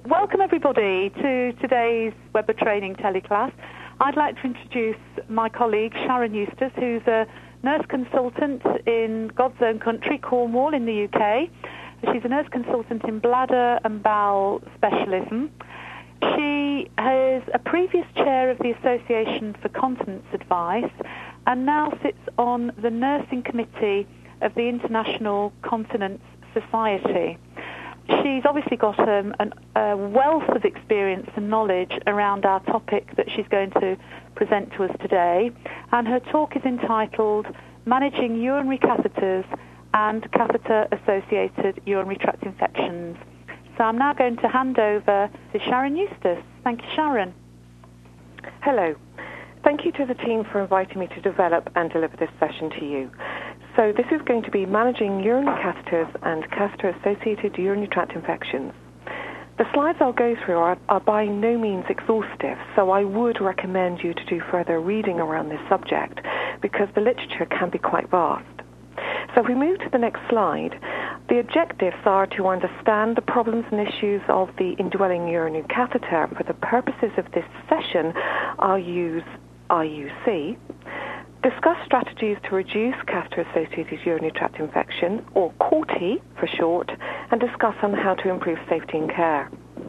Welcome everybody to today's Weber Training teleclass. I'd like to introduce my colleague Sharon Eustace, who's a nurse consultant in God's own country, Cornwall in the UK. She's a nurse consultant in bladder and bowel specialism. She is a previous chair of the Association for Continence Advice and now sits on the nursing committee of the International Continence Society. She's obviously got a wealth of experience and knowledge around our topic that she's going to present to us today, and her talk is entitled Managing Urinary Catheters and Catheter-Associated Urinary Tract Infections. So I'm now going to hand over to Sharon Eustace. Thank you, Sharon. Hello. Thank you to the team for inviting me to develop and deliver this session to you. So this is going to be managing urinary catheters and catheter-associated urinary tract infections. The slides I'll go through are by no means exhaustive, so I would recommend you to do further reading around this subject because the literature can be quite vast. So if we move to the next slide, the objectives are to understand the problems and issues of the indwelling urinary catheter. For the purposes of this session, I'll use IUC. Discuss strategies to reduce catheter-associated urinary tract infection, or CAUTI for short, and discuss on how to improve safety and care.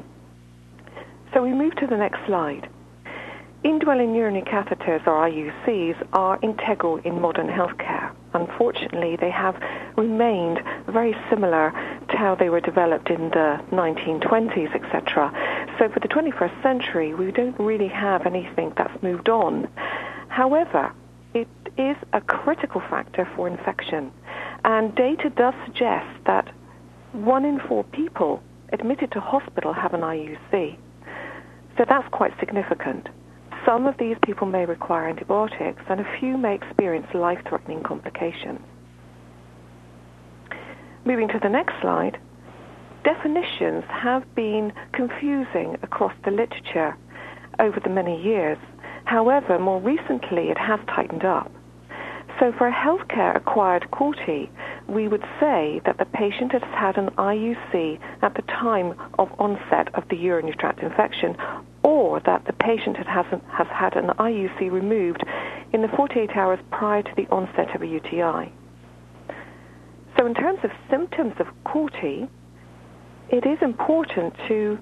So we move to the next slide. Indwelling urinary catheters, or IUCs, are integral in modern healthcare. Unfortunately, they have remained very similar to how they were developed in the 1920s, etc. So for the 21st century, we don't really have anything that's moved on. However, it is a critical factor for infection, and data does suggest that 1 in 4 people admitted to hospital have an IUC. So that's quite significant. Some of these people may require antibiotics, and a few may experience life-threatening complications. Moving to the next slide, definitions have been confusing across the literature over the many years. However, more recently, it has tightened up. So for a healthcare-acquired CAUTI, we would say that the patient has had an IUC at the time of onset of the urinary tract infection, or that the patient has had an IUC removed in the 48 hours prior to the onset of a UTI. So in terms of symptoms of CAUTI, it is important to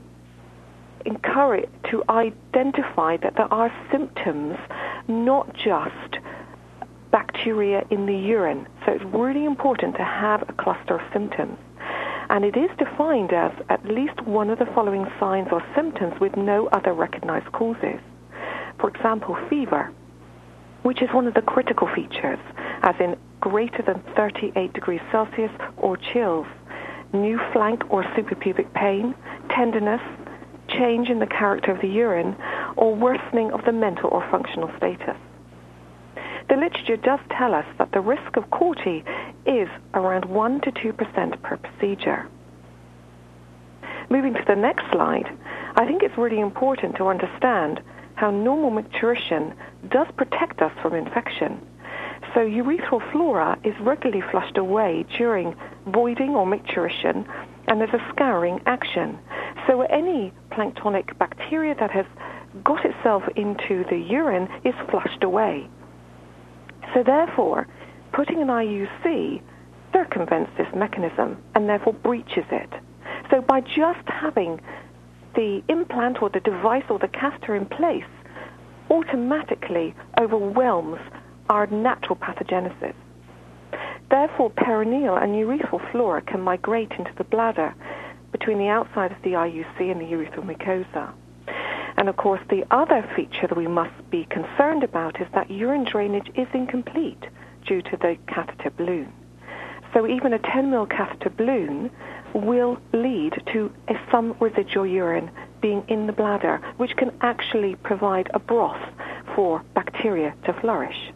identify that there are symptoms, not just bacteria in the urine. So it's really important to have a cluster of symptoms. And it is defined as at least one of the following signs or symptoms with no other recognized causes. For example, fever, which is one of the critical features, as in greater than 38 degrees Celsius, or chills, new flank or suprapubic pain, tenderness, change in the character of the urine, or worsening of the mental or functional status. The literature does tell us that the risk of CAUTI is around 1 to 2% per procedure. Moving to the next slide, I think it's really important to understand how normal micturition does protect us from infection. So urethral flora is regularly flushed away during voiding or micturition, and there's a scouring action. So any planktonic bacteria that has got itself into the urine is flushed away. So therefore, putting an IUC circumvents this mechanism and therefore breaches it. So by just having the implant or the device or the catheter in place automatically overwhelms our natural pathogenesis. Therefore, perineal and urethral flora can migrate into the bladder between the outside of the IUC and the urethral mucosa. And of course, the other feature that we must be concerned about is that urine drainage is incomplete due to the catheter balloon. So even a 10 ml catheter balloon will lead to some residual urine being in the bladder, which can actually provide a broth for bacteria to flourish.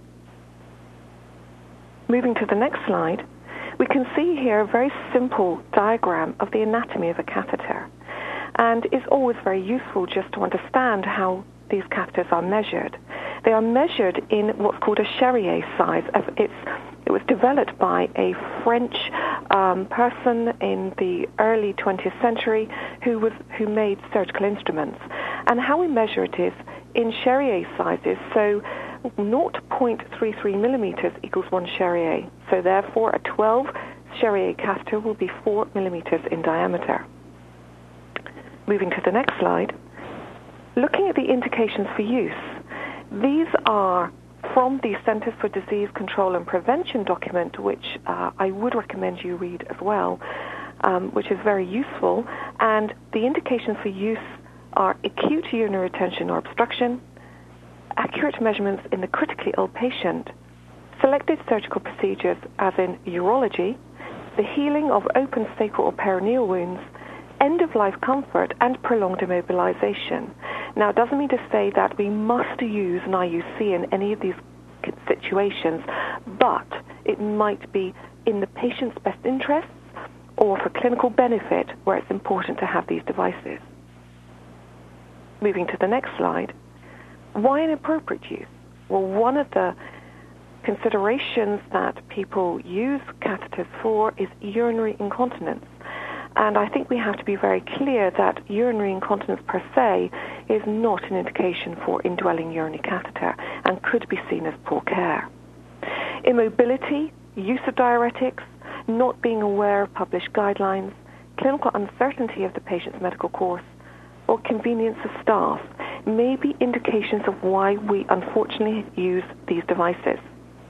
Moving to the next slide, we can see here a very simple diagram of the anatomy of a catheter. And it's always very useful just to understand how these catheters are measured. They are measured in what's called a Charrier size. It's It was developed by a French person in the early 20th century who made surgical instruments. And how we measure it is in Charrier sizes. So 0.33 millimeters equals 1 Charrier. So therefore, a 12 Charrier catheter will be 4 millimeters in diameter. Moving to the next slide. Looking at the indications for use, these are from the Centers for Disease Control and Prevention document, which I would recommend you read as well, which is very useful. And the indications for use are acute urinary retention or obstruction, accurate measurements in the critically ill patient, selected surgical procedures as in urology, the healing of open sacral or perineal wounds, end-of-life comfort, and prolonged immobilization. Now, it doesn't mean to say that we must use an IUC in any of these situations, but it might be in the patient's best interests or for clinical benefit where it's important to have these devices. Moving to the next slide. Why inappropriate use? Well, one of the considerations that people use catheters for is urinary incontinence. And I think we have to be very clear that urinary incontinence per se is not an indication for indwelling urinary catheter and could be seen as poor care. Immobility, use of diuretics, not being aware of published guidelines, clinical uncertainty of the patient's medical course, or convenience of staff may be indications of why we unfortunately use these devices.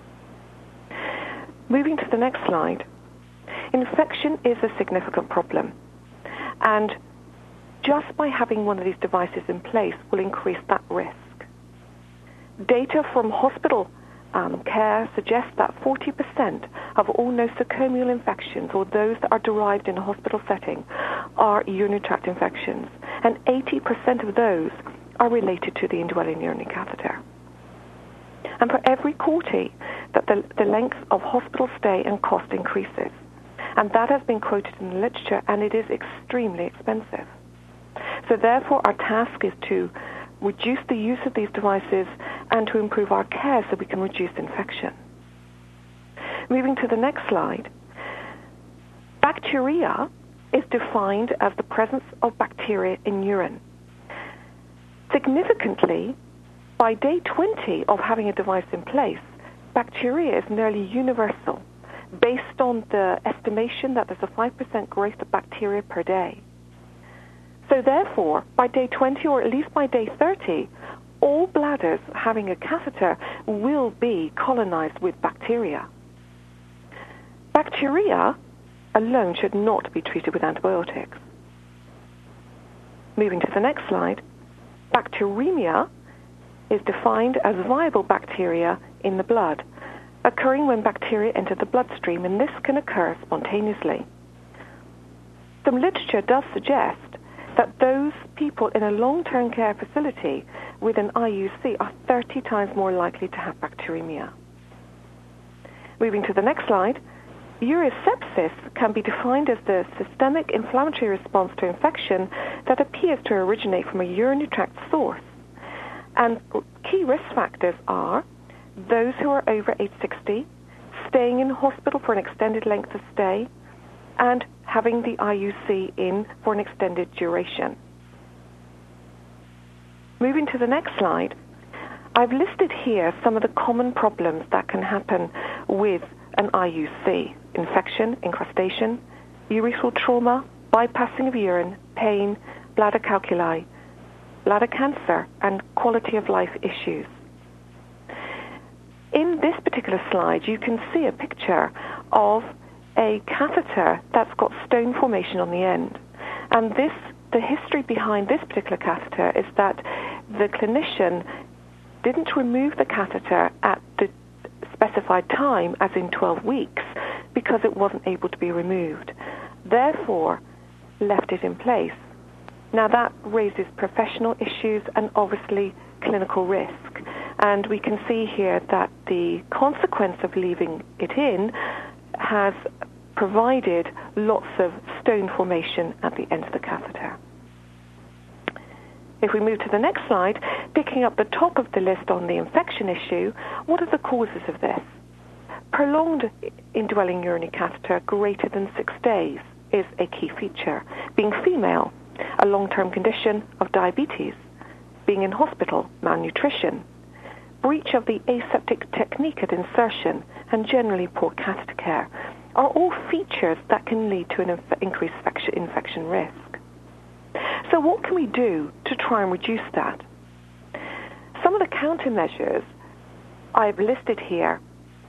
Moving to the next slide. Infection is a significant problem, and just by having one of these devices in place will increase that risk. Data from hospital care suggests that 40% of all nosocomial infections, or those that are derived in a hospital setting, are urinary tract infections, and 80% of those are related to the indwelling urinary catheter. And for every quarter, that the length of hospital stay and cost increases. And that has been quoted in the literature, and it is extremely expensive. So therefore, our task is to reduce the use of these devices and to improve our care so we can reduce infection. Moving to the next slide. Bacteria is defined as the presence of bacteria in urine. Significantly, by day 20 of having a device in place, bacteria is nearly universal, based on the estimation that there's a 5% growth of bacteria per day. So therefore, by day 20 or at least by day 30, all bladders having a catheter will be colonized with bacteria. Bacteria alone should not be treated with antibiotics. Moving to the next slide, bacteremia is defined as viable bacteria in the blood, occurring when bacteria enter the bloodstream, and this can occur spontaneously. Some literature does suggest that those people in a long-term care facility with an IUC are 30 times more likely to have bacteremia. Moving to the next slide, urosepsis can be defined as the systemic inflammatory response to infection that appears to originate from a urinary tract source. And key risk factors are those who are over age 60, staying in hospital for an extended length of stay, and having the IUC in for an extended duration. Moving to the next slide, I've listed here some of the common problems that can happen with an IUC: infection, incrustation, urethral trauma, bypassing of urine, pain, bladder calculi, bladder cancer, and quality of life issues. In this particular slide, you can see a picture of a catheter that's got stone formation on the end. And the history behind this particular catheter is that the clinician didn't remove the catheter at the specified time, as in 12 weeks, because it wasn't able to be removed. Therefore, left it in place. Now that raises professional issues and obviously clinical risk. And we can see here that the consequence of leaving it in has provided lots of stone formation at the end of the catheter. If we move to the next slide, picking up the top of the list on the infection issue, what are the causes of this? Prolonged indwelling urinary catheter greater than 6 days is a key feature. Being female, a long-term condition of diabetes. Being in hospital, malnutrition. Breach of the aseptic technique at insertion, and generally poor catheter care are all features that can lead to an increased infection risk. So what can we do to try and reduce that? Some of the countermeasures I've listed here,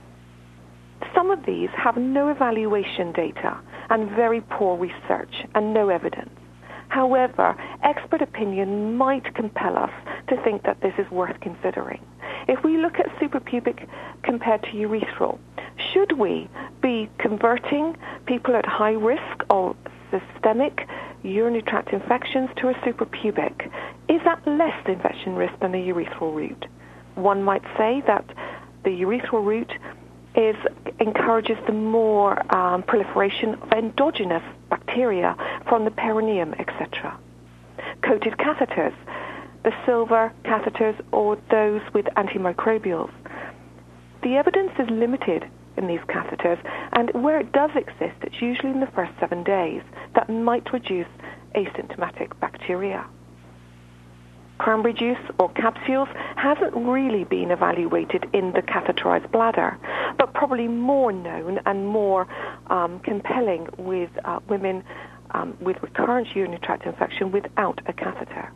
some of these have no evaluation data and very poor research and no evidence. However, expert opinion might compel us to think that this is worth considering. If we look at suprapubic compared to urethral, should we be converting people at high risk of systemic urinary tract infections to a suprapubic? Is that less infection risk than the urethral route? One might say that the urethral route encourages the more proliferation of endogenous bacteria from the perineum, etc. Coated catheters, the silver catheters or those with antimicrobials. The evidence is limited in these catheters, and where it does exist, it's usually in the first 7 days that might reduce asymptomatic bacteria. Cranberry juice or capsules hasn't really been evaluated in the catheterized bladder, but probably more known and more compelling with women with recurrent urinary tract infection without a catheter.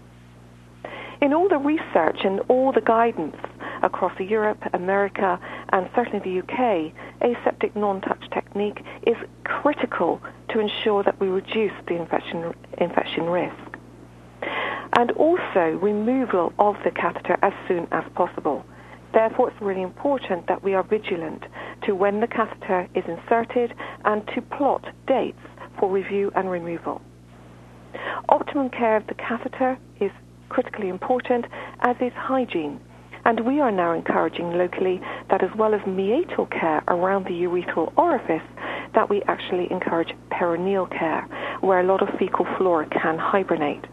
In all the research and all the guidance across Europe, America, and certainly the UK, aseptic non-touch technique is critical to ensure that we reduce the infection risk. And also removal of the catheter as soon as possible. Therefore, it's really important that we are vigilant to when the catheter is inserted and to plot dates for review and removal. Optimum care of the catheter is critically important, as is hygiene. And we are now encouraging locally that as well as meatal care around the urethral orifice, that we actually encourage perineal care, where a lot of fecal flora can hibernate.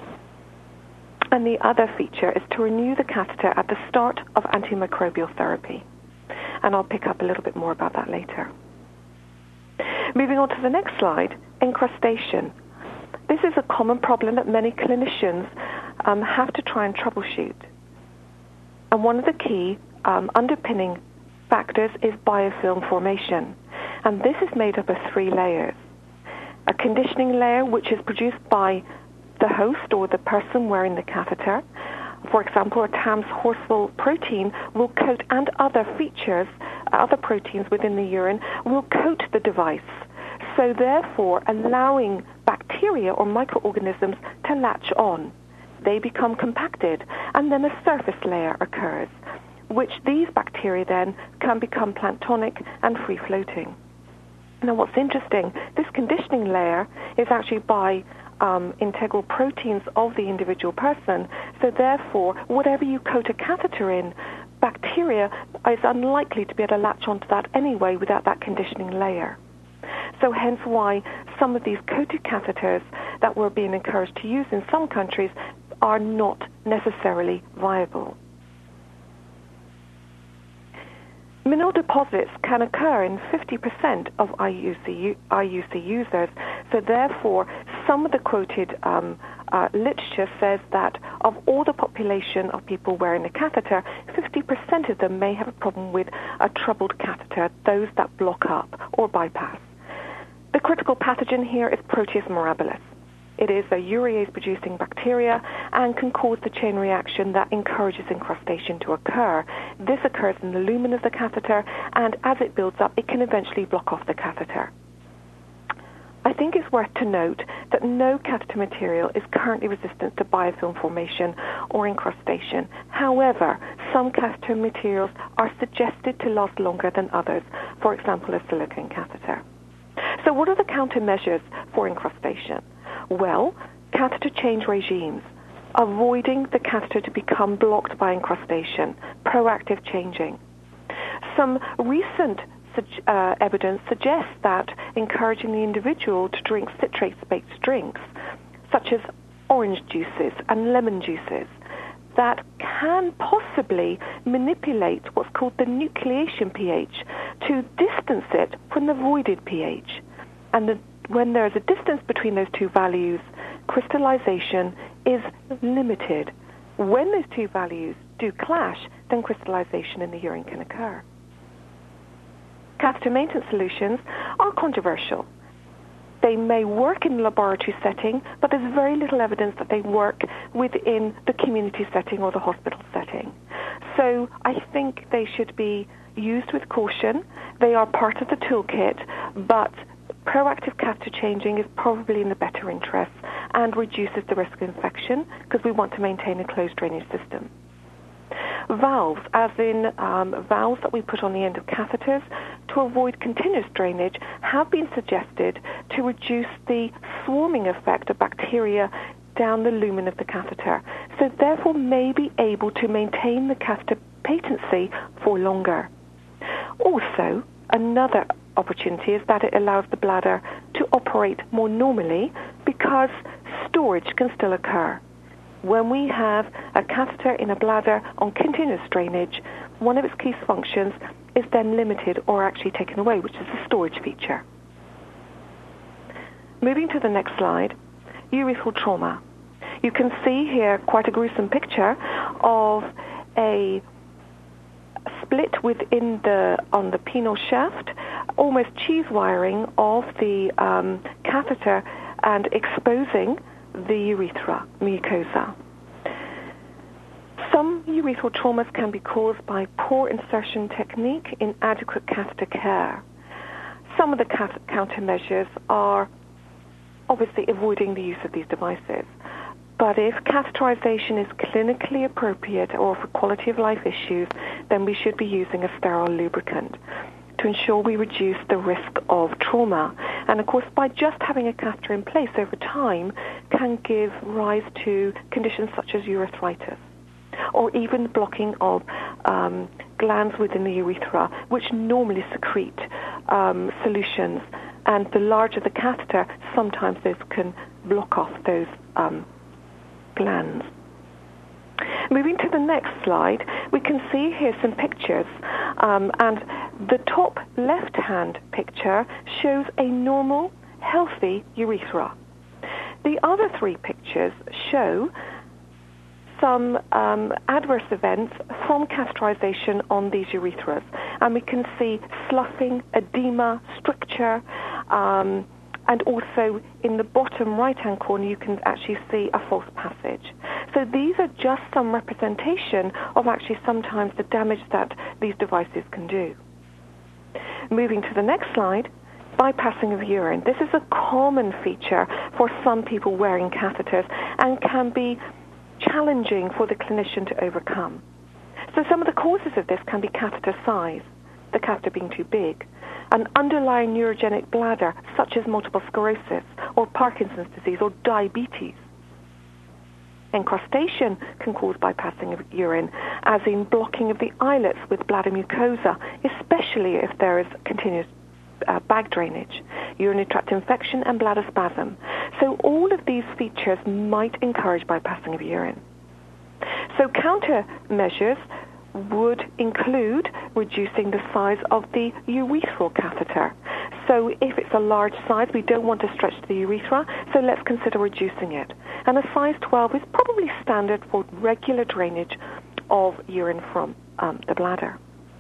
And the other feature is to renew the catheter at the start of antimicrobial therapy. And I'll pick up a little bit more about that later. Moving on to the next slide, encrustation. This is a common problem that many clinicians have to try and troubleshoot. And one of the key underpinning factors is biofilm formation. And this is made up of 3 layers. A conditioning layer, which is produced by the host or the person wearing the catheter. For example, a TAMS horseful protein will coat, and other features, other proteins within the urine, will coat the device. So therefore, allowing bacteria or microorganisms to latch on. They become compacted, and then a surface layer occurs, which these bacteria then can become planktonic and free-floating. Now what's interesting, this conditioning layer is actually by integral proteins of the individual person, so therefore whatever you coat a catheter in, bacteria is unlikely to be able to latch onto that anyway without that conditioning layer. So hence why some of these coated catheters that we're being encouraged to use in some countries are not necessarily viable. Mineral deposits can occur in 50% of IUC users, so therefore some of the quoted literature says that of all the population of people wearing a catheter, 50% of them may have a problem with a troubled catheter, those that block up or bypass. The critical pathogen here is Proteus mirabilis. It is a urease-producing bacteria and can cause the chain reaction that encourages incrustation to occur. This occurs in the lumen of the catheter, and as it builds up, it can eventually block off the catheter. I think it's worth to note that no catheter material is currently resistant to biofilm formation or incrustation. However, some catheter materials are suggested to last longer than others, for example, a silicone catheter. So what are the countermeasures for incrustation? Well, catheter change regimes, avoiding the catheter to become blocked by incrustation, proactive changing. Some recent evidence suggests that encouraging the individual to drink citrate-based drinks, such as orange juices and lemon juices, that can possibly manipulate what's called the nucleation pH to distance it from the voided pH. And when there is a distance between those two values, crystallization is limited. When those two values do clash, then crystallization in the urine can occur. Catheter maintenance solutions are controversial. They may work in the laboratory setting, but there's very little evidence that they work within the community setting or the hospital setting. So I think they should be used with caution. They are part of the toolkit, but proactive catheter changing is probably in the better interest and reduces the risk of infection because we want to maintain a closed drainage system. Valves, as in valves that we put on the end of catheters to avoid continuous drainage, have been suggested to reduce the swarming effect of bacteria down the lumen of the catheter, so therefore may be able to maintain the catheter patency for longer. Also, another opportunity is that it allows the bladder to operate more normally because storage can still occur. When we have a catheter in a bladder on continuous drainage, one of its key functions is then limited or actually taken away, which is the storage feature. Moving to the next slide, urethral trauma. You can see here quite a gruesome picture of a split on the penile shaft, almost cheese wiring of the catheter and exposing the urethra mucosa. Some urethral traumas can be caused by poor insertion technique, inadequate catheter care. Some of the countermeasures are obviously avoiding the use of these devices. But if catheterization is clinically appropriate or for quality of life issues, then we should be using a sterile lubricant to ensure we reduce the risk of trauma. And of course, by just having a catheter in place over time can give rise to conditions such as urethritis, or even blocking of glands within the urethra, which normally secrete solutions. And the larger the catheter, sometimes those can block off those glands. Moving to the next slide, we can see here some pictures, and the top left-hand picture shows a normal, healthy urethra. The other three pictures show some adverse events from catheterization on these urethras, and we can see sloughing, edema, stricture, and also in the bottom right-hand corner you can actually see a false passage. So these are just some representation of actually sometimes the damage that these devices can do. Moving to the next slide, bypassing of urine. This is a common feature for some people wearing catheters and can be challenging for the clinician to overcome. So some of the causes of this can be catheter size, the catheter being too big, an underlying neurogenic bladder such as multiple sclerosis or Parkinson's disease or diabetes. Encrustation can cause bypassing of urine, as in blocking of the islets with bladder mucosa, especially if there is continuous bag drainage, urinary tract infection and bladder spasm. So all of these features might encourage bypassing of urine. So countermeasures would include reducing the size of the urethral catheter. So if it's a large size, we don't want to stretch the urethra, so let's consider reducing it. And a size 12 is probably standard for regular drainage of urine from the bladder.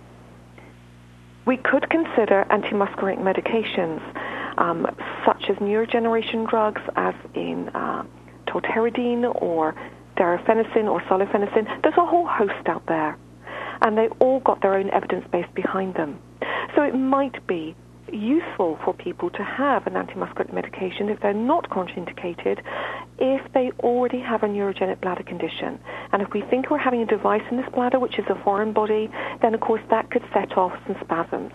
We could consider antimuscarinic medications, such as neurodegeneration drugs, as in tolterodine or darafenacin or solifenacin. There's a whole host out there, and they all got their own evidence base behind them. So it might be useful for people to have an antimuscarinic medication if they're not contraindicated, if they already have a neurogenic bladder condition. And if we think we're having a device in this bladder, which is a foreign body, then of course that could set off some spasms.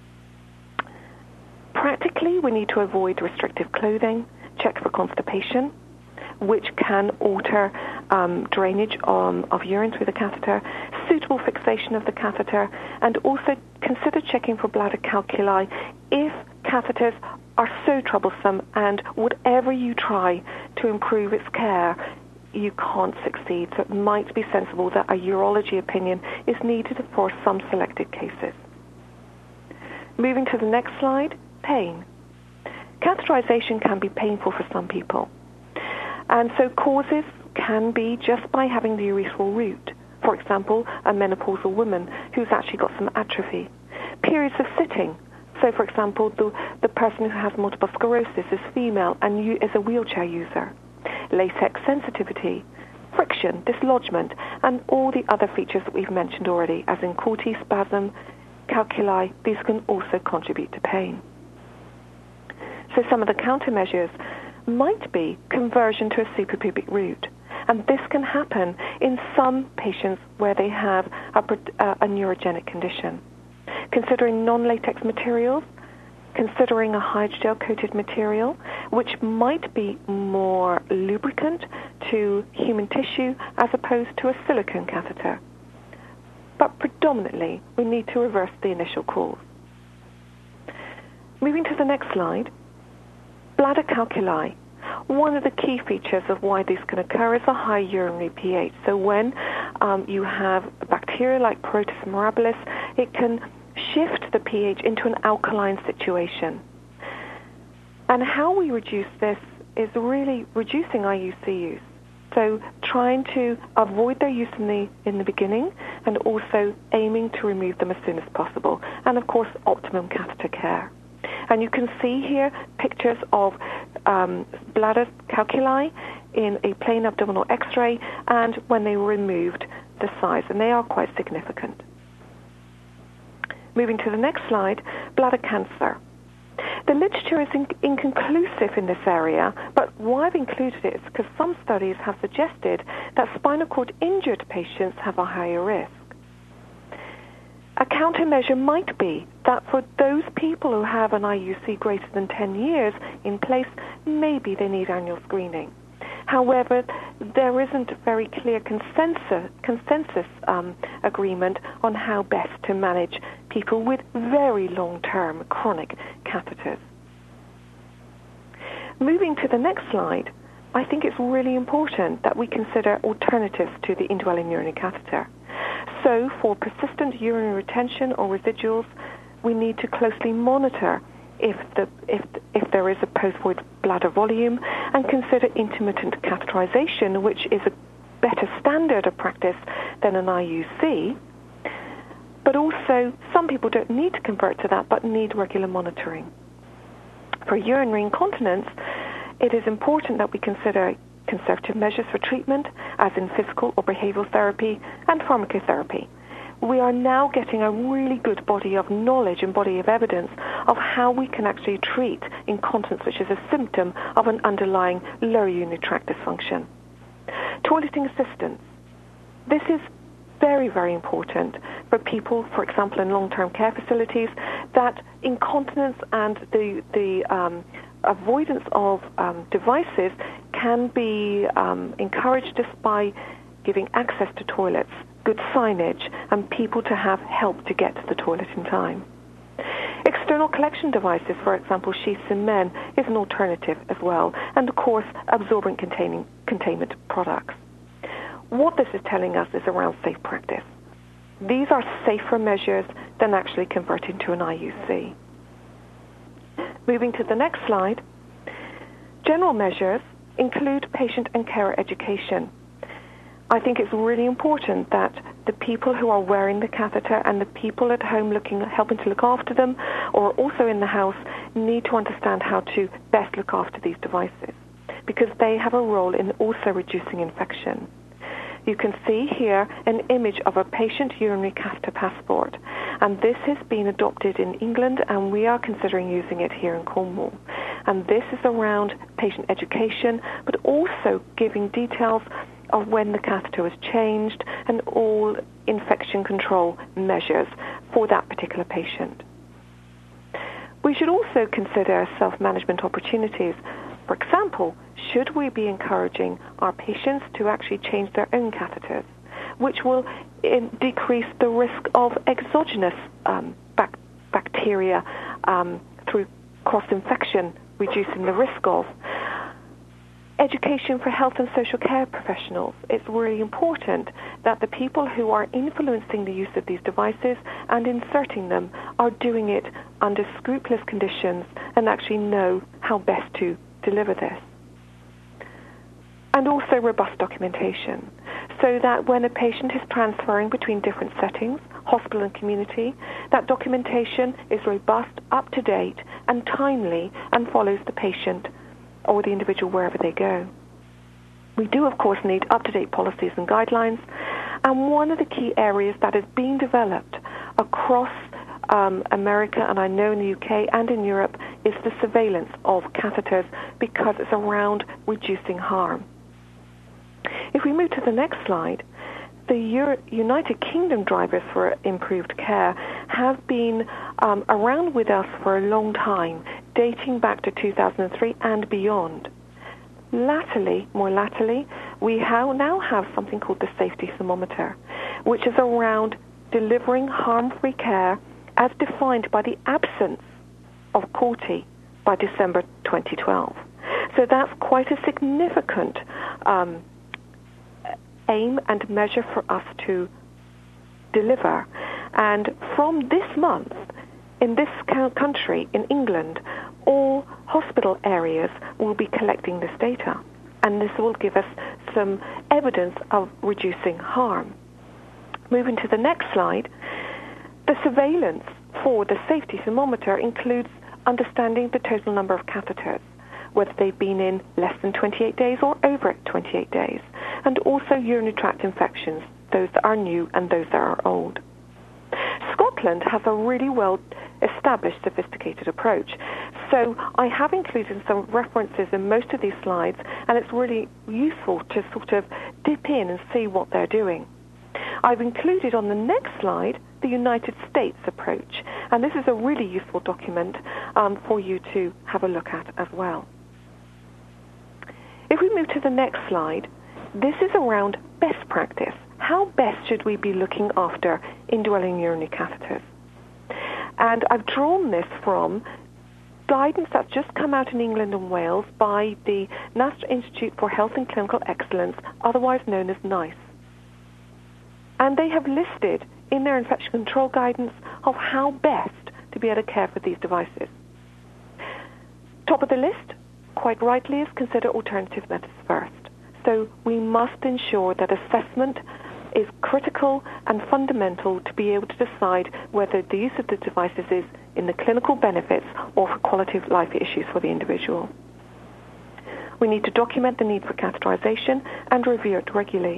Practically, we need to avoid restrictive clothing, check for constipation, which can alter drainage of urine through the catheter, suitable fixation of the catheter, and also consider checking for bladder calculi if catheters are so troublesome, and whatever you try to improve its care, you can't succeed. So it might be sensible that a urology opinion is needed for some selected cases. Moving to the next slide, pain. Catheterization can be painful for some people. And so causes can be just by having the urethral root. For example, a menopausal woman who's actually got some atrophy. Periods of sitting. So, for example, the person who has multiple sclerosis is female and is a wheelchair user. Latex sensitivity, friction, dislodgement, and all the other features that we've mentioned already, as in corti, spasm, calculi. These can also contribute to pain. So some of the countermeasures might be conversion to a suprapubic root. And this can happen in some patients where they have a neurogenic condition. Considering non-latex materials, considering a hydrogel-coated material, which might be more lubricant to human tissue as opposed to a silicone catheter. But predominantly, we need to reverse the initial cause. Moving to the next slide, bladder calculi. One of the key features of why this can occur is a high urinary pH. So when you have a bacteria like Proteus mirabilis, it can shift the pH into an alkaline situation. And how we reduce this is really reducing IUC use. So trying to avoid their use in the beginning and also aiming to remove them as soon as possible. And of course, optimum catheter care. And you can see here pictures of bladder calculi in a plain abdominal X-ray and when they were removed, the size, and they are quite significant. Moving to the next slide, bladder cancer. The literature is inconclusive in this area, but why I've included it is because some studies have suggested that spinal cord injured patients have a higher risk. A countermeasure might be that for those people who have an IUC greater than 10 years in place, maybe they need annual screening. However, there isn't a very clear consensus agreement on how best to manage people with very long-term chronic catheters. Moving to the next slide, I think it's really important that we consider alternatives to the indwelling urinary catheter. So for persistent urinary retention or residuals, we need to closely monitor if there is a post-void bladder volume and consider intermittent catheterization, which is a better standard of practice than an IUC. But also, some people don't need to convert to that, but need regular monitoring. For urinary incontinence, it is important that we consider conservative measures for treatment, as in physical or behavioral therapy and pharmacotherapy. We are now getting a really good body of knowledge and body of evidence of how we can actually treat incontinence, which is a symptom of an underlying lower urinary tract dysfunction. Toileting assistance. This is very, very important for people, for example, in long-term care facilities, that incontinence and the avoidance of devices can be encouraged just by giving access to toilets, good signage, and people to have help to get to the toilet in time. External collection devices, for example, sheaths in men, is an alternative as well, and of course, absorbent containment products. What this is telling us is around safe practice. These are safer measures than actually converting to an IUC. Moving to the next slide, general measures include patient and carer education. I think it's really important that the people who are wearing the catheter and the people at home helping to look after them, or also in the house, need to understand how to best look after these devices, because they have a role in also reducing infection. You can see here an image of a patient urinary catheter passport, and this has been adopted in England, and we are considering using it here in Cornwall. And this is around patient education, but also giving details of when the catheter was changed and all infection control measures for that particular patient. We should also consider self-management opportunities. For example, should we be encouraging our patients to actually change their own catheters, which will decrease the risk of exogenous bacteria through cross-infection, reducing the risk of. Education for health and social care professionals. It's really important that the people who are influencing the use of these devices and inserting them are doing it under scrupulous conditions and actually know how best to deliver this. And also robust documentation, so that when a patient is transferring between different settings, hospital and community, that documentation is robust, up-to-date, and timely, and follows the patient or the individual wherever they go. We do, of course, need up-to-date policies and guidelines, and one of the key areas that is being developed across America, and I know in the UK and in Europe, is the surveillance of catheters, because it's around reducing harm. If we move to the next slide, the United Kingdom drivers for improved care have been around with us for a long time, dating back to 2003 and beyond. More latterly, we now have something called the safety thermometer, which is around delivering harm-free care as defined by the absence of CORTI by December 2012. So that's quite a significant aim and measure for us to deliver. And from this month, in this country, in England, all hospital areas will be collecting this data. And this will give us some evidence of reducing harm. Moving to the next slide, the surveillance for the safety thermometer includes understanding the total number of catheters, whether they've been in less than 28 days or over 28 days, and also urinary tract infections, those that are new and those that are old. Scotland has a really well-established, sophisticated approach. So I have included some references in most of these slides, and it's really useful to sort of dip in and see what they're doing. I've included on the next slide the United States approach, and this is a really useful document for you to have a look at as well. If we move to the next slide, this is around best practice. How best should we be looking after indwelling urinary catheters? And I've drawn this from guidance that's just come out in England and Wales by the National Institute for Health and Clinical Excellence, otherwise known as NICE. And they have listed in their infection control guidance of how best to be able to care for these devices. Top of the list, quite rightly, is consider alternative methods first. So we must ensure that assessment is critical and fundamental to be able to decide whether the use of the devices is in the clinical benefits or for quality of life issues for the individual. We need to document the need for catheterization and review it regularly.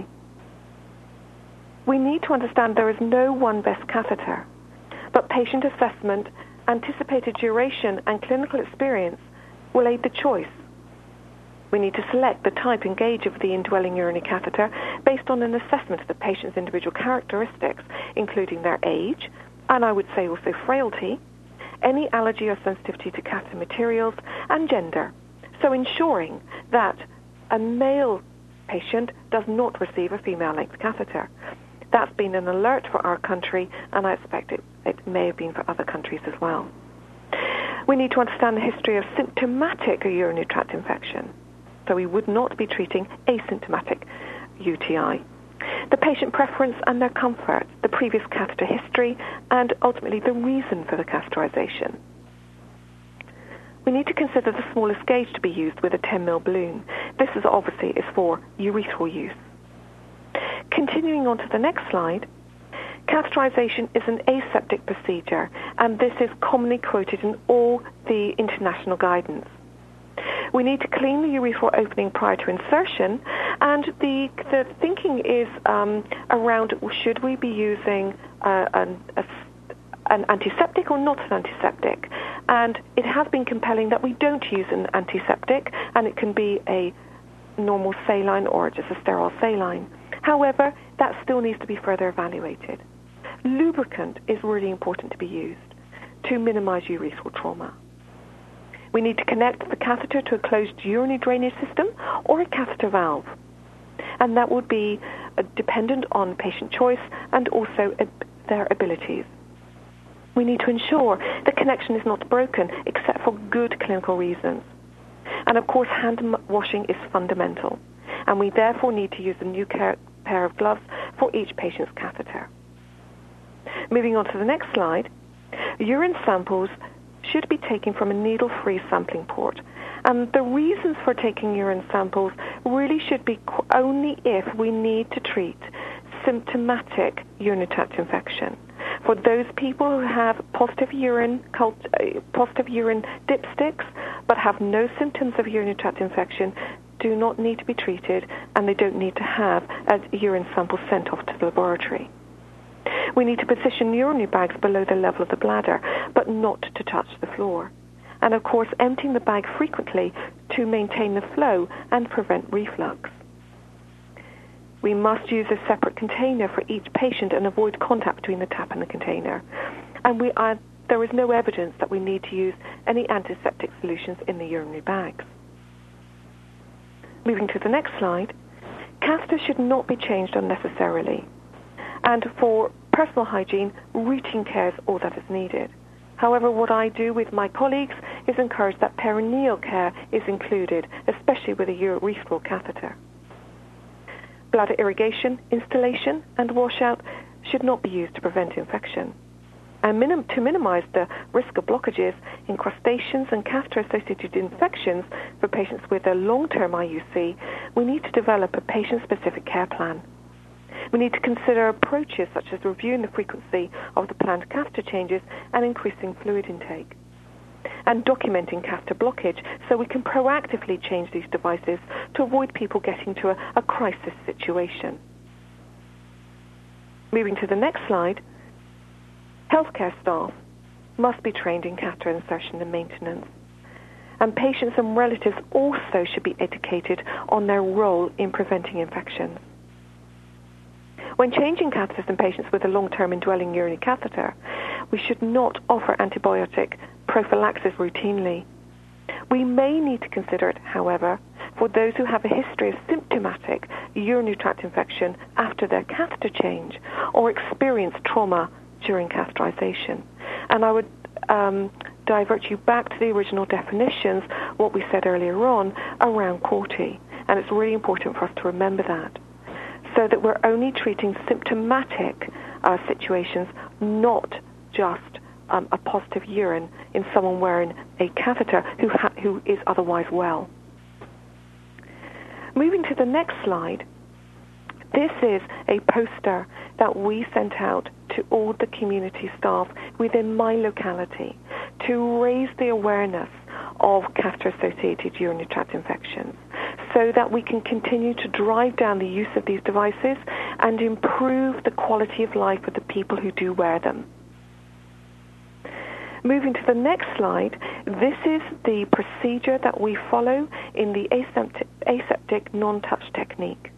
We need to understand there is no one best catheter, but patient assessment, anticipated duration, and clinical experience will aid the choice. We need to select the type and gauge of the indwelling urinary catheter based on an assessment of the patient's individual characteristics, including their age, and I would say also frailty, any allergy or sensitivity to catheter materials, and gender. So ensuring that a male patient does not receive a female-length catheter. That's been an alert for our country, and I expect it may have been for other countries as well. We need to understand the history of symptomatic urinary tract infection, so we would not be treating asymptomatic UTI. The patient preference and their comfort, the previous catheter history, and ultimately the reason for the catheterization. We need to consider the smallest gauge to be used with a 10 ml balloon. This is obviously for urethral use. Continuing on to the next slide, catheterization is an aseptic procedure, and this is commonly quoted in all the international guidance. We need to clean the urethral opening prior to insertion, and the thinking is around should we be using an antiseptic or not an antiseptic. And it has been compelling that we don't use an antiseptic, and it can be a normal saline or just a sterile saline. However, that still needs to be further evaluated. Lubricant is really important to be used to minimize urethral trauma. We need to connect the catheter to a closed urinary drainage system or a catheter valve. And that would be dependent on patient choice and also their abilities. We need to ensure the connection is not broken except for good clinical reasons. And of course, hand washing is fundamental. And we therefore need to use a new pair of gloves for each patient's catheter. Moving on to the next slide, urine samples should be taken from a needle-free sampling port. And the reasons for taking urine samples really should be only if we need to treat symptomatic urinary tract infection. For those people who have positive urine dipsticks but have no symptoms of urinary tract infection, do not need to be treated, and they don't need to have a urine sample sent off to the laboratory. We need to position urinary bags below the level of the bladder, but not to touch the floor. And of course, emptying the bag frequently to maintain the flow and prevent reflux. We must use a separate container for each patient and avoid contact between the tap and the container. And there is no evidence that we need to use any antiseptic solutions in the urinary bags. Moving to the next slide, catheters should not be changed unnecessarily. And for personal hygiene, routine care is all that is needed. However, what I do with my colleagues is encourage that perineal care is included, especially with a urethral catheter. Bladder irrigation, installation, and washout should not be used to prevent infection. And to minimize the risk of blockages, incrustations, and catheter-associated infections for patients with a long-term IUC, we need to develop a patient-specific care plan. We need to consider approaches such as reviewing the frequency of the planned catheter changes and increasing fluid intake, and documenting catheter blockage so we can proactively change these devices to avoid people getting to a crisis situation. Moving to the next slide, healthcare staff must be trained in catheter insertion and maintenance, and patients and relatives also should be educated on their role in preventing infections. When changing catheters in patients with a long-term indwelling urinary catheter, we should not offer antibiotic prophylaxis routinely. We may need to consider it, however, for those who have a history of symptomatic urinary tract infection after their catheter change or experience trauma during catheterization. And I would divert you back to the original definitions, what we said earlier on, around CORTI. And it's really important for us to remember that, so that we're only treating symptomatic situations, not just a positive urine in someone wearing a catheter who is otherwise well. Moving to the next slide, this is a poster that we sent out to all the community staff within my locality to raise the awareness of catheter-associated urinary tract infections, so that we can continue to drive down the use of these devices and improve the quality of life of the people who do wear them. Moving to the next slide, this is the procedure that we follow in the aseptic non-touch technique.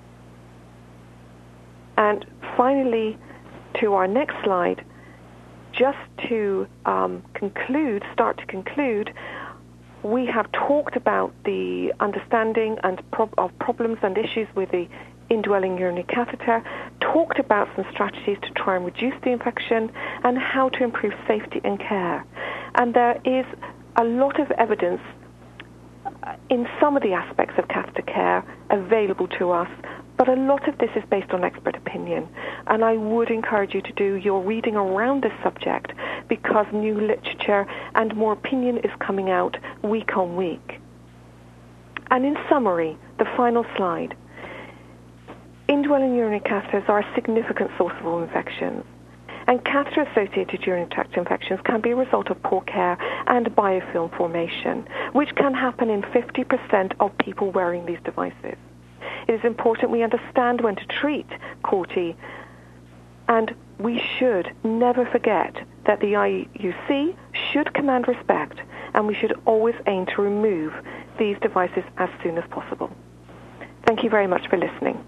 And finally, to our next slide, just to start to conclude, we have talked about the understanding of problems and issues with the indwelling urinary catheter, talked about some strategies to try and reduce the infection, and how to improve safety and care. And there is a lot of evidence in some of the aspects of catheter care available to us, but a lot of this is based on expert opinion. And I would encourage you to do your reading around this subject, because new literature and more opinion is coming out week on week. And in summary, the final slide, indwelling urinary catheters are a significant source of all infections. And catheter-associated urinary tract infections can be a result of poor care and biofilm formation, which can happen in 50% of people wearing these devices. It is important we understand when to treat CORTI, and we should never forget that the IUC should command respect, and we should always aim to remove these devices as soon as possible. Thank you very much for listening.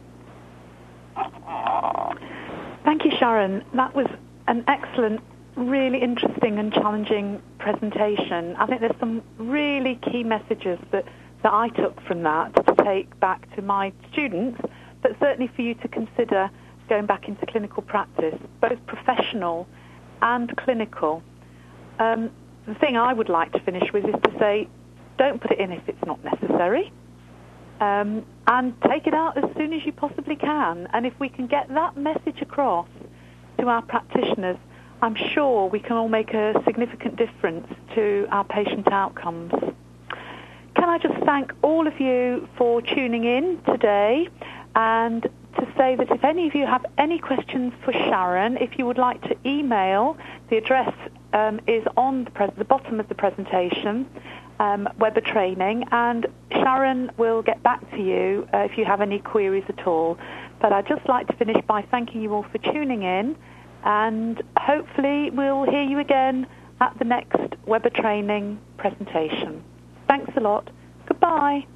Thank you, Sharon. That was an excellent, really interesting and challenging presentation. I think there's some really key messages that I took from that to take back to my students, but certainly for you to consider going back into clinical practice, both professional and clinical. The thing I would like to finish with is to say, Don't put it in if it's not necessary. And take it out as soon as you possibly can. And if we can get that message across to our practitioners, I'm sure we can all make a significant difference to our patient outcomes. Can I just thank all of you for tuning in today, and to say that if any of you have any questions for Sharon, if you would like to email, the address is on the bottom of the presentation, Weber Training, and Sharon will get back to you if you have any queries at all. But I'd just like to finish by thanking you all for tuning in, and hopefully we'll hear you again at the next Weber Training presentation. Thanks a lot. Goodbye.